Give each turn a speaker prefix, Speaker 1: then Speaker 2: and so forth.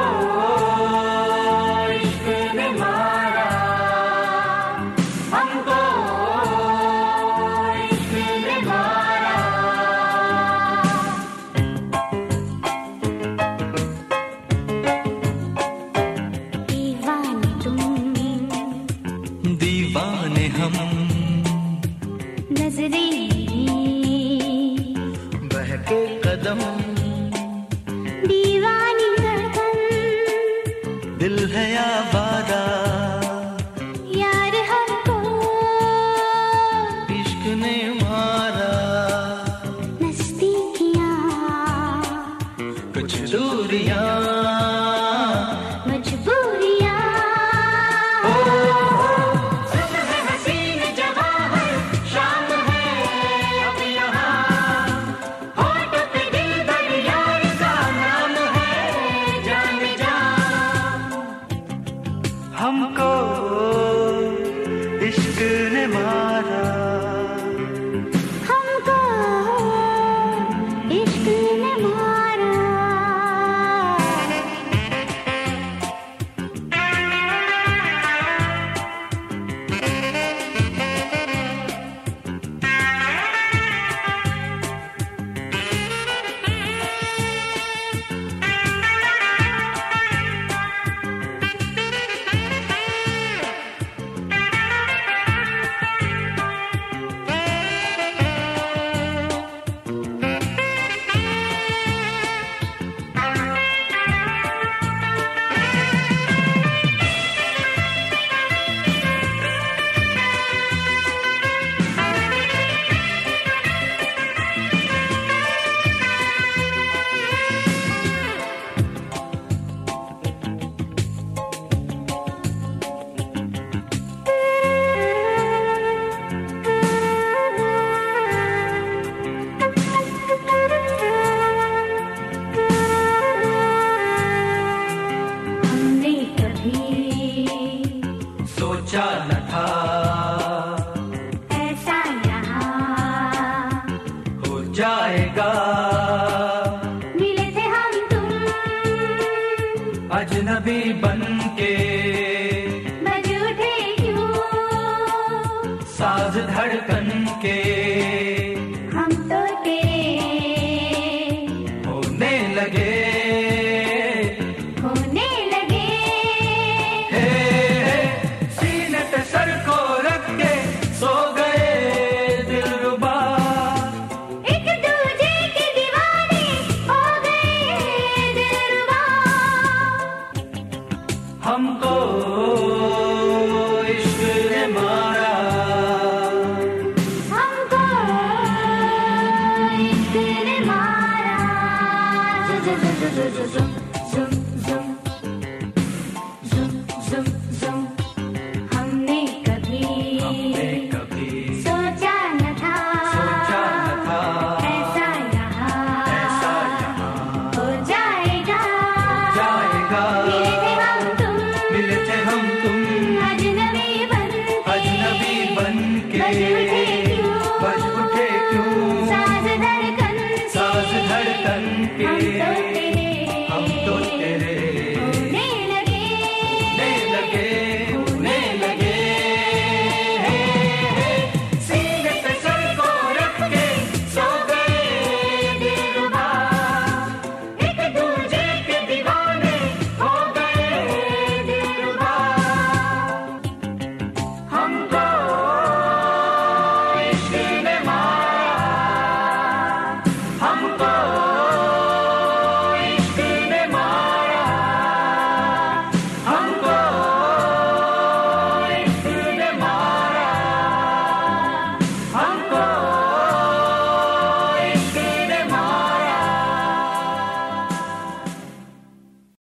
Speaker 1: इश्क ने मारा, हमको इश्क ने मारा।
Speaker 2: दीवाने तुम,
Speaker 3: दीवाने हम,
Speaker 2: नजरें
Speaker 3: बहके कदम,
Speaker 2: दीवानी धड़कन,
Speaker 3: दिल है आवारा,
Speaker 2: यार हमको
Speaker 3: इश्क ने मारा।
Speaker 2: नज़दीकियाँ,
Speaker 3: कुछ दूरियां,
Speaker 2: मजबूरियाँ,
Speaker 1: सुबह है हसीन जवाहर, शाम है अब यहाँ, होठों पे दिलबर यार का नाम है जान जा।
Speaker 3: हमको इश्क ने मारा।
Speaker 2: हमको इश्क ने मारा। हमने कभी
Speaker 3: सोचा न था
Speaker 2: ऐसा यहाँ
Speaker 3: हो जाएगा,
Speaker 2: मिले थे हम तुम,
Speaker 3: अजनबी बन के
Speaker 2: बज उठे क्यों
Speaker 3: साज धड़कन के,
Speaker 2: हम तो तेरे
Speaker 3: होने लगे।
Speaker 2: होने लगे।
Speaker 3: हे, सीने पे सर को रख के सो गए दिलरुबा,
Speaker 2: एक दूजे के दीवाने हो गए दिलरुबा।
Speaker 3: हमको